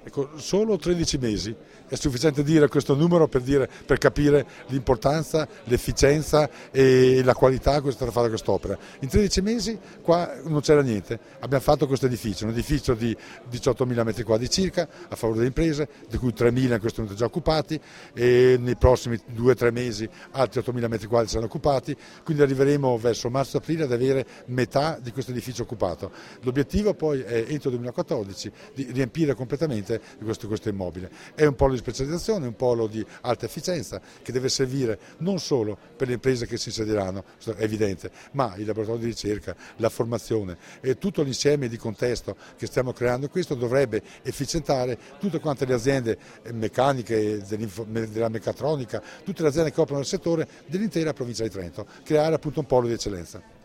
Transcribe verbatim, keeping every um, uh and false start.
Ecco, solo tredici mesi è sufficiente dire questo numero per, dire, per capire l'importanza, l'efficienza e la qualità che è stata fatta quest'opera. In tredici mesi qua non c'era niente, abbiamo fatto questo edificio, un edificio di diciottomila metri quadri circa a favore delle imprese, di cui tremila in questo momento già occupati e nei prossimi due o tre mesi altri ottomila metri quadri saranno occupati, quindi arriveremo verso marzo-aprile ad avere metà di questo edificio occupato. L'obiettivo poi è entro il duemilaquattordici di riempire completamente questo, questo immobile. È un polo di specializzazione, un polo di alta efficienza che deve servire non solo per le imprese che si insedieranno, è evidente, ma il laboratorio di ricerca, la formazione e tutto l'insieme di contesto che stiamo creando. Questo dovrebbe efficientare tutte quante le aziende meccaniche, della meccatronica, tutte le aziende che operano nel settore dell'intera provincia di Trento, creare appunto un polo di eccellenza.